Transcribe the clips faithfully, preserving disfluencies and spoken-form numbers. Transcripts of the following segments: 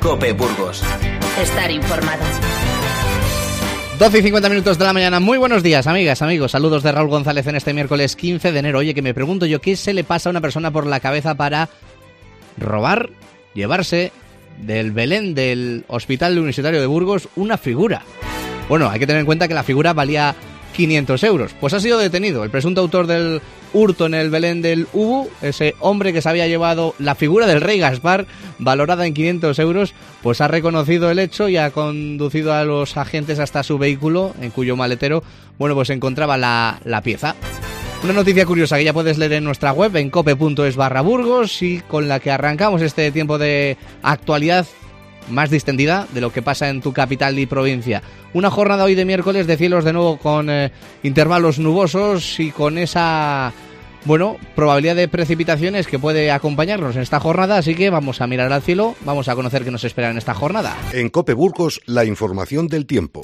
COPE Burgos. Estar informado. doce y cincuenta minutos de la mañana. Muy buenos días, amigas, amigos. Saludos de Raúl González en este miércoles quince de enero. Oye, que me pregunto yo, ¿qué se le pasa a una persona por la cabeza para robar, llevarse del Belén del Hospital Universitario de Burgos una figura? Bueno, hay que tener en cuenta que la figura valía quinientos euros. Pues ha sido detenido el presunto autor del hurto en el Belén del Ubu, ese hombre que se había llevado la figura del rey Gaspar, valorada en quinientos euros, pues ha reconocido el hecho y ha conducido a los agentes hasta su vehículo, en cuyo maletero, bueno, pues se encontraba la, la pieza. Una noticia curiosa que ya puedes leer en nuestra web, en cope punto es barra Burgos, y con la que arrancamos este tiempo de actualidad más distendida de lo que pasa en tu capital y provincia. Una jornada hoy de miércoles de cielos de nuevo con eh, intervalos nubosos y con esa, bueno, probabilidad de precipitaciones que puede acompañarnos en esta jornada, así que vamos a mirar al cielo, vamos a conocer qué nos espera en esta jornada. En COPE Burgos, la información del tiempo.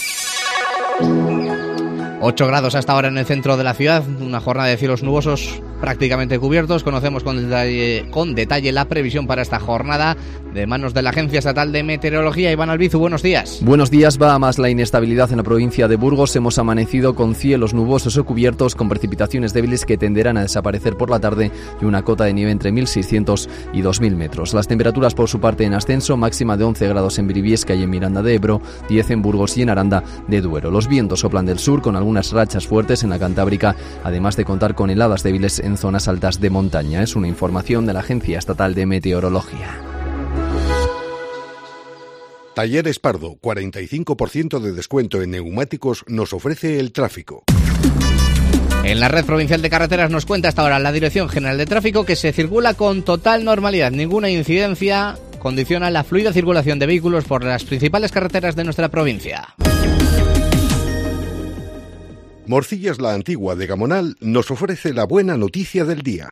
ocho grados hasta ahora en el centro de la ciudad, una jornada de cielos nubosos prácticamente cubiertos. Conocemos con detalle, con detalle la previsión para esta jornada de manos de la Agencia Estatal de Meteorología. Iván Albizu, buenos días. Buenos días. Va a más la inestabilidad en la provincia de Burgos. Hemos amanecido con cielos nubosos o cubiertos, con precipitaciones débiles que tenderán a desaparecer por la tarde y una cota de nieve entre mil seiscientos y dos mil metros. Las temperaturas por su parte en ascenso, máxima de once grados en Briviesca y en Miranda de Ebro, diez en Burgos y en Aranda de Duero. Los vientos soplan del sur con algunas rachas fuertes en la Cantábrica, además de contar con heladas débiles en zonas altas de montaña. Es una información de la Agencia Estatal de Meteorología. Talleres Pardo, cuarenta y cinco por ciento de descuento en neumáticos nos ofrece el tráfico. En la red provincial de carreteras nos cuenta hasta ahora la Dirección General de Tráfico que se circula con total normalidad. Ninguna incidencia condiciona la fluida circulación de vehículos por las principales carreteras de nuestra provincia. Morcillas La Antigua de Gamonal nos ofrece la buena noticia del día.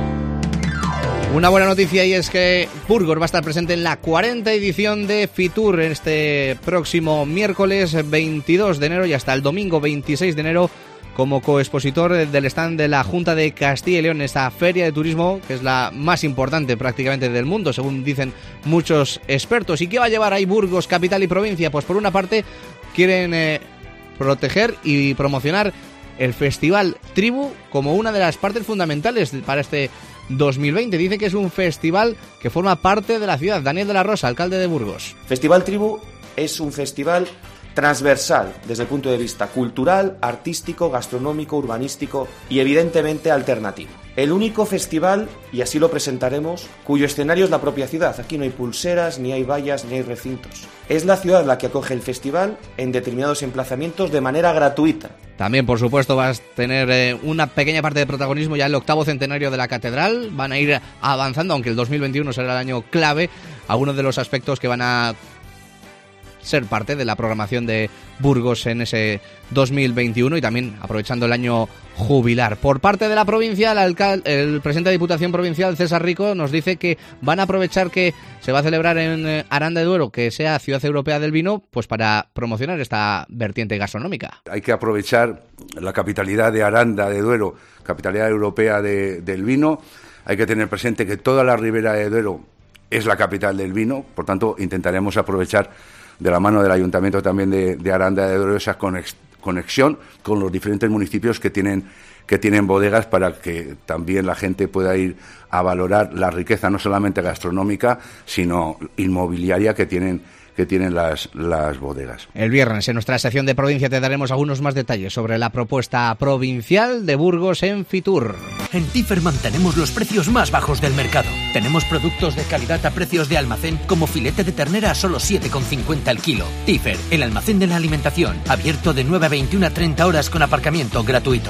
Una buena noticia, y es que Burgos va a estar presente en la cuarta edición de Fitur este próximo miércoles veintidós de enero y hasta el domingo veintiséis de enero como coexpositor del stand de la Junta de Castilla y León, esta feria de turismo que es la más importante prácticamente del mundo, según dicen muchos expertos. ¿Y qué va a llevar ahí Burgos, capital y provincia? Pues por una parte quieren eh, proteger y promocionar el Festival Tribu como una de las partes fundamentales para este dos mil veinte. Dice que es un festival que forma parte de la ciudad. Daniel de la Rosa, alcalde de Burgos. Festival Tribu es un festival transversal desde el punto de vista cultural, artístico, gastronómico, urbanístico y evidentemente alternativo. El único festival, y así lo presentaremos, cuyo escenario es la propia ciudad. Aquí no hay pulseras, ni hay vallas, ni hay recintos. Es la ciudad la que acoge el festival en determinados emplazamientos de manera gratuita. También, por supuesto, vas a tener eh, una pequeña parte de protagonismo ya en el octavo centenario de la catedral. Van a ir avanzando, aunque el dos mil veintiuno será el año clave, algunos de los aspectos que van a ser parte de la programación de Burgos en ese dos mil veintiuno y también aprovechando el año jubilar. Por parte de la provincia, el, alcalde, el presidente de Diputación Provincial, César Rico, nos dice que van a aprovechar que se va a celebrar en Aranda de Duero, que sea Ciudad Europea del Vino, pues para promocionar esta vertiente gastronómica. Hay que aprovechar la capitalidad de Aranda de Duero, capitalidad europea de, del vino. Hay que tener presente que toda la Ribera de Duero es la capital del vino, por tanto intentaremos aprovechar de la mano del Ayuntamiento también de, de Aranda de Duero esa conex, conexión con los diferentes municipios que tienen, que tienen bodegas para que también la gente pueda ir a valorar la riqueza no solamente gastronómica, sino inmobiliaria que tienen que tienen las, las bodegas. El viernes en nuestra sección de provincia te daremos algunos más detalles sobre la propuesta provincial de Burgos en Fitur. En Tifer mantenemos los precios más bajos del mercado. Tenemos productos de calidad a precios de almacén, como filete de ternera a solo siete con cincuenta el kilo. Tifer, el almacén de la alimentación, abierto de nueve a veintiuna a treinta horas con aparcamiento gratuito.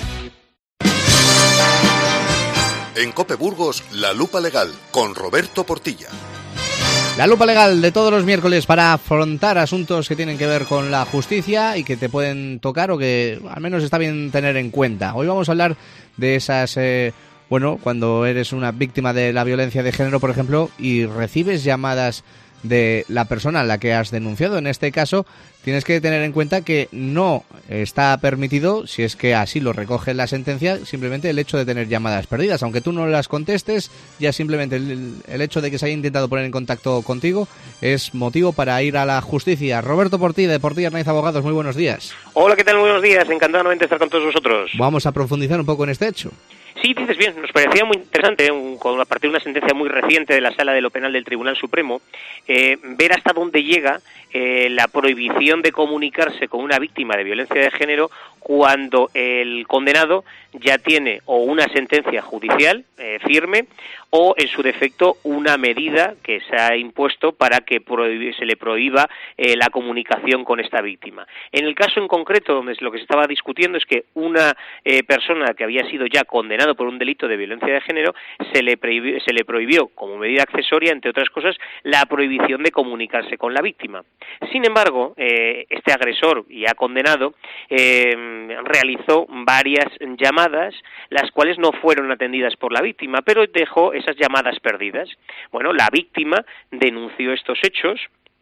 En COPE Burgos, La Lupa Legal, con Roberto Portilla. La lupa legal de todos los miércoles para afrontar asuntos que tienen que ver con la justicia y que te pueden tocar o que al menos está bien tener en cuenta. Hoy vamos a hablar de esas, eh, bueno, cuando eres una víctima de la violencia de género, por ejemplo, y recibes llamadas de la persona a la que has denunciado. En este caso, tienes que tener en cuenta que no está permitido, si es que así lo recoge la sentencia, simplemente el hecho de tener llamadas perdidas. Aunque tú no las contestes, ya simplemente el, el hecho de que se haya intentado poner en contacto contigo es motivo para ir a la justicia. Roberto Portilla, de Portilla Arnaiz Abogados, muy buenos días. Hola, ¿qué tal? Muy buenos días. Encantado nuevamente de estar con todos vosotros. Vamos a profundizar un poco en este hecho. Sí, dices bien, nos parecía muy interesante, un, con, a partir de una sentencia muy reciente de la Sala de lo Penal del Tribunal Supremo, eh, ver hasta dónde llega eh, la prohibición de comunicarse con una víctima de violencia de género cuando el condenado ya tiene o una sentencia judicial eh, firme o, en su defecto, una medida que se ha impuesto para que prohib- se le prohíba eh, la comunicación con esta víctima. En el caso en concreto, donde lo que se estaba discutiendo es que una eh, persona que había sido ya condenado por un delito de violencia de género se le, prohibió, se le prohibió, como medida accesoria, entre otras cosas, la prohibición de comunicarse con la víctima. Sin embargo, eh, este agresor ya condenado eh, realizó varias llamadas, las cuales no fueron atendidas por la víctima, pero dejó esas llamadas perdidas. Bueno, la víctima denunció estos hechos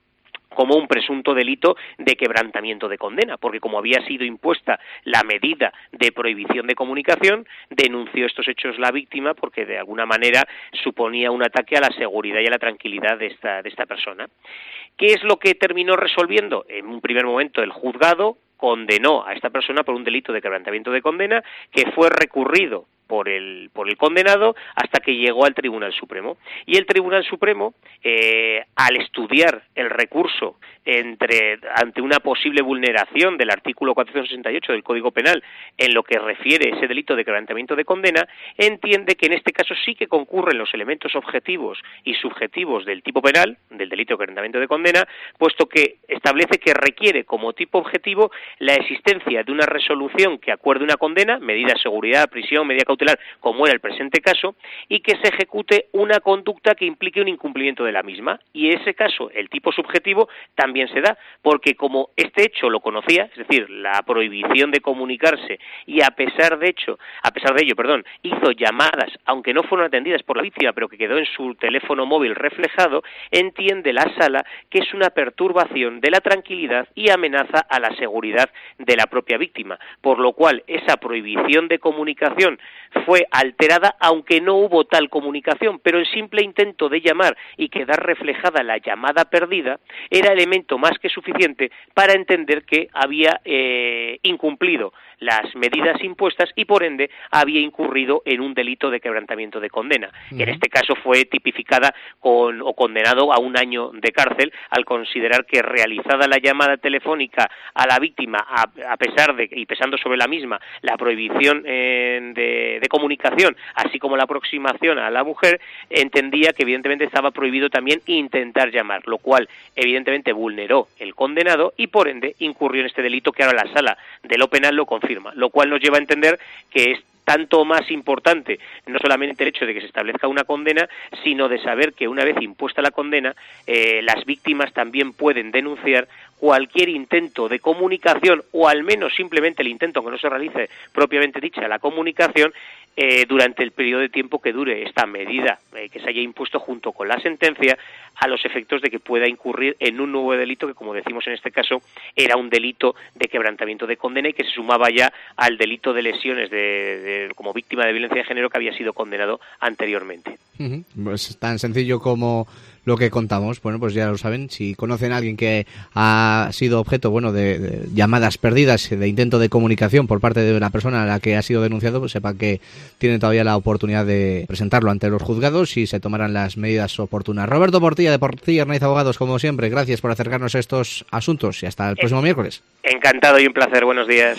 como un presunto delito de quebrantamiento de condena, porque como había sido impuesta la medida de prohibición de comunicación, denunció estos hechos la víctima porque de alguna manera suponía un ataque a la seguridad y a la tranquilidad de esta, de esta persona. ¿Qué es lo que terminó resolviendo? En un primer momento el juzgado condenó a esta persona por un delito de quebrantamiento de condena que fue recurrido por el por el condenado hasta que llegó al Tribunal Supremo. Y el Tribunal Supremo, eh, al estudiar el recurso entre ante una posible vulneración del artículo cuatrocientos sesenta y ocho del Código Penal en lo que refiere a ese delito de quebrantamiento de condena, entiende que en este caso sí que concurren los elementos objetivos y subjetivos del tipo penal, del delito de quebrantamiento de condena, puesto que establece que requiere como tipo objetivo la existencia de una resolución que acuerde una condena, medida de seguridad, prisión, medida cautelar, como era el presente caso, y que se ejecute una conducta que implique un incumplimiento de la misma. Y en ese caso, el tipo subjetivo también se da, porque como este hecho lo conocía, es decir, la prohibición de comunicarse, y a pesar de hecho, a pesar de ello, perdón, hizo llamadas, aunque no fueron atendidas por la víctima, pero que quedó en su teléfono móvil reflejado, entiende la Sala que es una perturbación de la tranquilidad y amenaza a la seguridad de la propia víctima, por lo cual esa prohibición de comunicación fue alterada, aunque no hubo tal comunicación, pero el simple intento de llamar y quedar reflejada la llamada perdida era elemento más que suficiente para entender que había eh, incumplido las medidas impuestas y por ende había incurrido en un delito de quebrantamiento de condena, uh-huh. que en este caso fue tipificada con o condenado a un año de cárcel al considerar que realizada la llamada telefónica a la víctima a, a pesar de y pesando sobre la misma la prohibición eh, de, de comunicación, así como la aproximación a la mujer, entendía que evidentemente estaba prohibido también intentar llamar, lo cual evidentemente vulneró el condenado y por ende incurrió en este delito que ahora la Sala de lo Penal lo confirma. Lo cual nos lleva a entender que es tanto más importante no solamente el hecho de que se establezca una condena, sino de saber que una vez impuesta la condena, eh, las víctimas también pueden denunciar cualquier intento de comunicación o al menos simplemente el intento, aunque no se realice propiamente dicha la comunicación, eh, durante el periodo de tiempo que dure esta medida eh, que se haya impuesto junto con la sentencia, a los efectos de que pueda incurrir en un nuevo delito que, como decimos en este caso, era un delito de quebrantamiento de condena y que se sumaba ya al delito de lesiones de, de, como víctima de violencia de género que había sido condenado anteriormente. Uh-huh. Pues tan sencillo como lo que contamos. Bueno, pues ya lo saben, si conocen a alguien que ha sido objeto, bueno, de, de llamadas perdidas, de intento de comunicación por parte de una persona a la que ha sido denunciado, pues sepa que tienen todavía la oportunidad de presentarlo ante los juzgados y se tomarán las medidas oportunas. Roberto Portilla, de Portilla Arnaiz Abogados, como siempre, gracias por acercarnos a estos asuntos y hasta el próximo miércoles. Encantado y un placer, buenos días.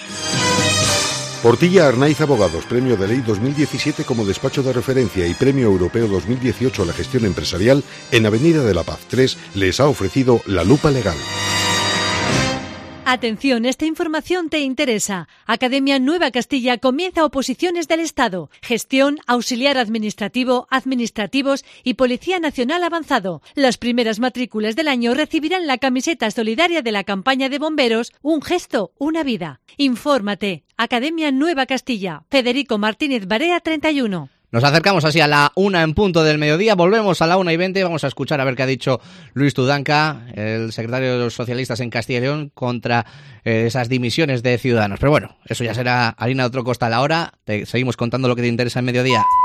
Portilla Arnaiz Abogados, Premio de Ley dos mil diecisiete como despacho de referencia y Premio Europeo dos mil dieciocho a la gestión empresarial, en Avenida de la Paz tres, les ha ofrecido la lupa legal. Atención, esta información te interesa. Academia Nueva Castilla comienza oposiciones del Estado, gestión, auxiliar administrativo, administrativos y Policía Nacional Avanzado. Las primeras matrículas del año recibirán la camiseta solidaria de la campaña de bomberos Un gesto, una vida. Infórmate. Academia Nueva Castilla. Federico Martínez Barea treinta y uno. Nos acercamos así a la una en punto del mediodía, volvemos a la una y veinte, vamos a escuchar a ver qué ha dicho Luis Tudanca, el secretario de los socialistas en Castilla y León, contra eh, esas dimisiones de Ciudadanos. Pero bueno, eso ya será harina de otro costal. Ahora te seguimos contando lo que te interesa en mediodía.